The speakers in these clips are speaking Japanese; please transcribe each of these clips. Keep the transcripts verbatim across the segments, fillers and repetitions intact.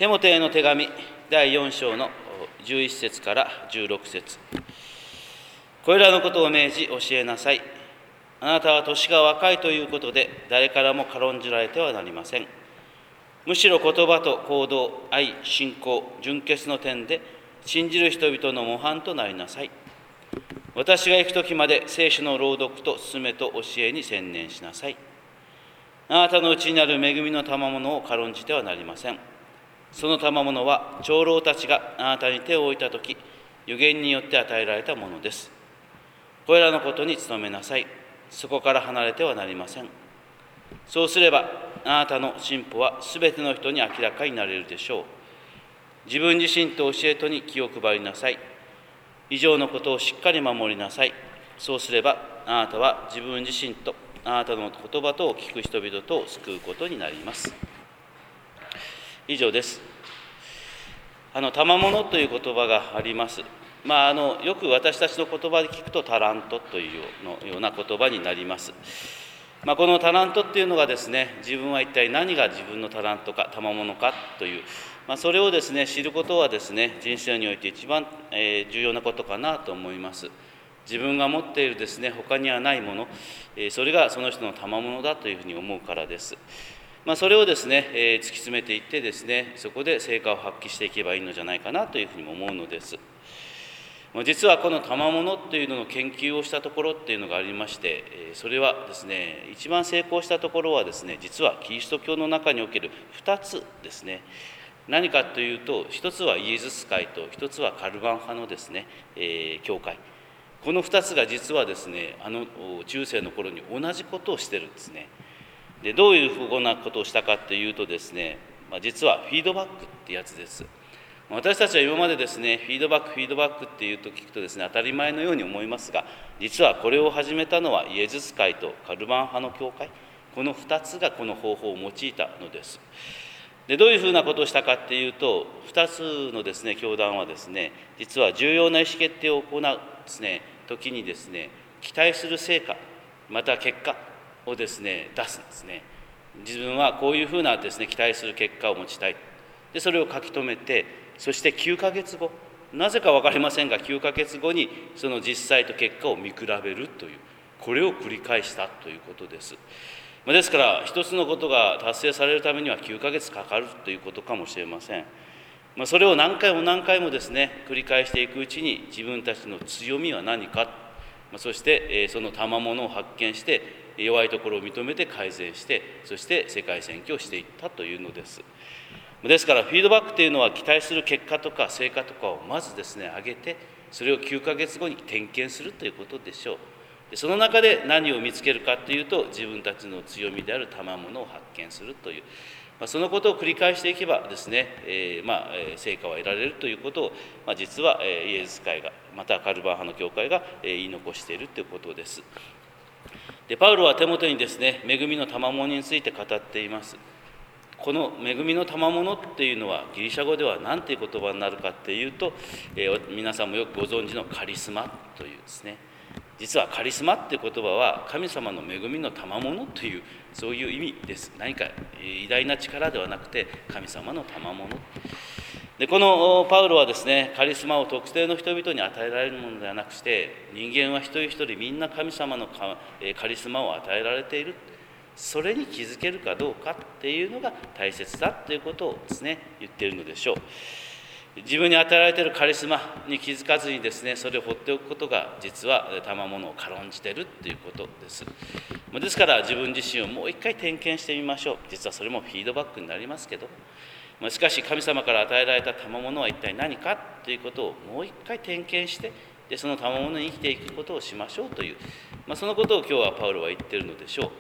テモテへの手紙だいよん章のじゅういち節からじゅうろく節。これらのことを命じ教えなさい。あなたは年が若いということで誰からも軽んじられてはなりません。むしろ言葉と行動、愛、信仰、純潔の点で信じる人々の模範となりなさい。私が行くときまで聖書の朗読と勧めと教えに専念しなさい。あなたのうちにある恵みの賜物を軽んじてはなりません。その賜物は長老たちがあなたに手を置いたとき、預言によって与えられたものです。これらのことに努めなさい。そこから離れてはなりません。そうすれば、あなたの進歩はすべての人に明らかになれるでしょう。自分自身と教えとに気を配りなさい。以上のことをしっかり守りなさい。そうすれば、あなたは自分自身とあなたの言葉とを聞く人々とを救うことになります。以上です。あの賜物という言葉があります。まあ、あのよく私たちの言葉で聞くとタラントというよう な, ような言葉になります。まあ、このタラントっていうのがですね、自分は一体何が自分のタラントか賜物かという、まあ、それをですね知ることはですね人生において一番、えー、重要なことかなと思います。自分が持っているですね他にはないもの、えー、それがその人の賜物だというふうに思うからです。まあ、それをですね、えー、突き詰めていってですね、そこで成果を発揮していけばいいのじゃないかなというふうにも思うのです。実はこの賜物というのの研究をしたところっていうのがありまして、それはですね、一番成功したところはですね、実はキリスト教の中におけるふたつですね。何かというと、一つはイエズス会と一つはカルバン派のですね、えー、教会。このふたつが実はですね、あの中世の頃に同じことをしてるんですね。で、どういうふうなことをしたかというとですね、まあ、実はフィードバックってやつです。私たちは今までですね、フィードバック、フィードバックっていうと聞くとですね、当たり前のように思いますが、実はこれを始めたのはイエズス会とカルバン派の教会、このふたつがこの方法を用いたのです。で、どういうふうなことをしたかっていうと、ふたつのですね、教団はですね、実は重要な意思決定を行うですね、時にですね、期待する成果、また結果をですね、出すんですね。自分はこういうふうなですね、期待する結果を持ちたい。で、それを書き留めて、そしてきゅうかげつご、なぜか分かりませんが、きゅうかげつごにその実際と結果を見比べるという、これを繰り返したということです。ですから、一つのことが達成されるためにはきゅうかげつかかるということかもしれません。それを何回も何回もですね、繰り返していくうちに、自分たちの強みは何か、そしてその賜物を発見して、弱いところを認めて改善して、そして世界宣教をしていったというのです。ですから、フィードバックというのは期待する結果とか成果とかをまずですね、上げて、それをきゅうかげつごに点検するということでしょう。その中で何を見つけるかというと、自分たちの強みである賜物を発見するという、まあ、そのことを繰り返していけばですね、えー、まあ成果は得られるということを、まあ、実はイエズス会が、またカルバン派の教会が言い残しているということです。で、パウロはテモテにですね、恵みの賜物について語っています。この恵みの賜物っていうのはギリシャ語では何ていう言葉になるかっていうと、えー、皆さんもよくご存知のカリスマというですね、実はカリスマっていう言葉は神様の恵みの賜物というそういう意味です。何か偉大な力ではなくて神様の賜物で、このパウロはですね、カリスマを特定の人々に与えられるものではなくして、人間は一人一人みんな神様のカリスマを与えられている、それに気づけるかどうかっていうのが大切だということをですね、言っているのでしょう。自分に与えられているカリスマに気づかずにですね、それを放っておくことが実は賜物を軽んじているということです。ですから自分自身をもう一回点検してみましょう。実はそれもフィードバックになりますけど、しかし神様から与えられた賜物は一体何かということをもう一回点検して、でその賜物に生きていくことをしましょうという、まあ、そのことを今日はパウロは言っているのでしょう。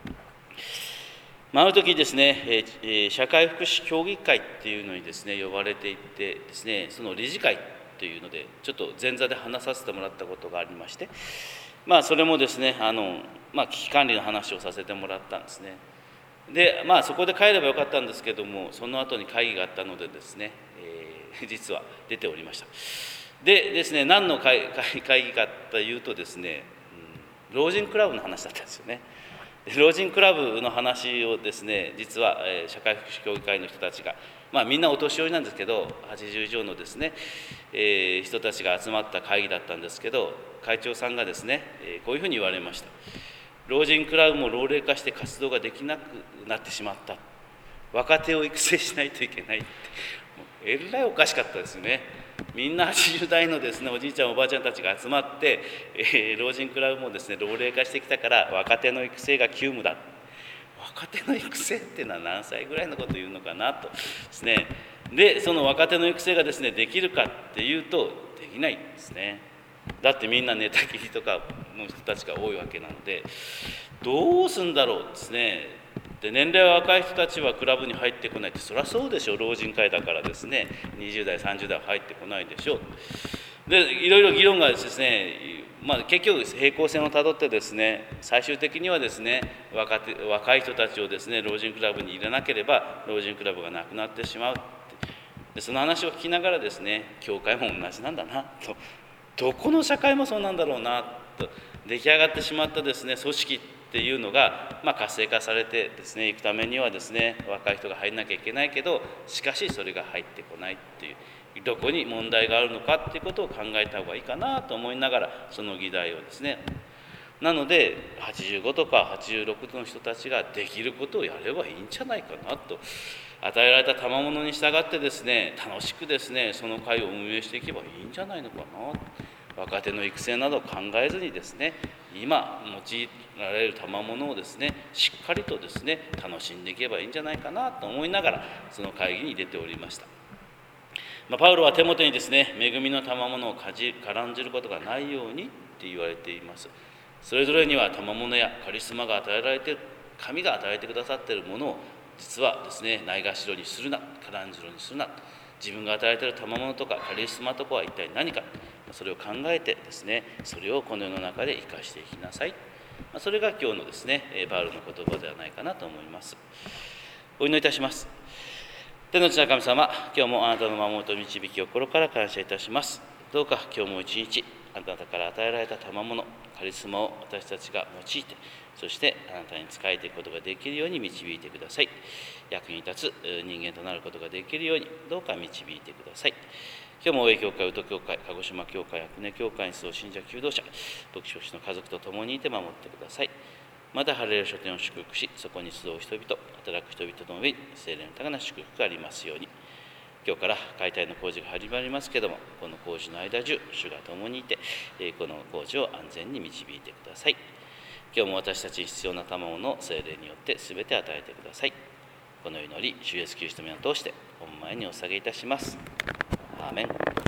ある時ですね、社会福祉協議会っていうのにですね、呼ばれていってですね、その理事会というので、ちょっと前座で話させてもらったことがありまして、まあそれもですね、あの、まあ危機管理の話をさせてもらったんですね。で、まあそこで帰ればよかったんですけども、その後に会議があったのでですね、えー、実は出ておりました。でですね、何の会、会議かというとですね、うん、老人クラブの話だったんですよね。 老人クラブの話をですね、実は、えー、社会福祉協議会の人たちが、まあみんなお年寄りなんですけど、はちじゅう以上のですね、えー、人たちが集まった会議だったんですけど、会長さんがですね、えー、こういうふうに言われました。老人クラブも老齢化して活動ができなくなってしまった。若手を育成しないといけないって。えらいおかしかったですね。みんなはちじゅう代のですね、おじいちゃんおばあちゃんたちが集まって、えー、老人クラブもですね、老齢化してきたから若手の育成が急務だ。若手の育成っていうのは何歳ぐらいのことを言うのかなとですね。で、その若手の育成がですね、できるかっていうとできないんですね。だってみんな寝たきりとかの人たちが多いわけなので、どうすんだろうですね。で、年齢は若い人たちはクラブに入ってこないって、そりゃそうでしょう、老人会だからですね、にじゅう代さんじゅう代は入ってこないでしょう。で、いろいろ議論がですね、まあ、結局平行線をたどってですね、最終的にはですね、若手若い人たちをですね、老人クラブに入れなければ老人クラブがなくなってしまう。で、その話を聞きながらですね、教会も同じなんだなと、どこの社会もそうなんだろうなと、出来上がってしまったですね、組織っていうのが、まあ、活性化されてですね、いくためにはですね、若い人が入んなきゃいけないけど、しかしそれが入ってこないっていう、どこに問題があるのかっていうことを考えた方がいいかなと思いながら、その議題をですね、なのではちじゅうごとかはちじゅうろくの人たちができることをやればいいんじゃないかなと、与えられた賜物に従ってですね、楽しくですね、その会を運営していけばいいんじゃないのかな。若手の育成などを考えずにですね、今用いられる賜物をですね、しっかりとですね、楽しんでいけばいいんじゃないかなと思いながら、その会議に出ておりました。まあ、パウロはテモテにですね、恵みの賜物をかじ軽んじることがないようにって言われています。それぞれには賜物やカリスマが与えられている、神が与えてくださっているものを実はですね、ないがしろにするな、軽んじろにするな、自分が与えられている賜物とかカリスマとかは一体何か、それを考えてですね、それをこの世の中で生かしていきなさい。それが今日のですね、パウロの言葉ではないかなと思います。お祈りいたします。天の地の神様、今日もあなたの守りと導きを心から感謝いたします。どうか今日も一日、あなたから与えられた賜物、カリスマを私たちが用いて、そしてあなたに仕えていくことができるように導いてください。役に立つ人間となることができるように、どうか導いてください。今日も大江教会、宇都教会、鹿児島教会、阿久根教会にそう信者求道者、牧師牧師の家族と共にいて守ってください。また、ハレルヤ書店を祝福し、そこに集う人々、働く人々の上に聖霊の高な祝福がありますように。今日から解体の工事が始まりますけれども、この工事の間中、主が共にいて、この工事を安全に導いてください。今日も私たちに必要な賜物を聖霊によって全て与えてください。この祈り、主イエスキリストの名を通して、御前にお下げいたします。アーメン。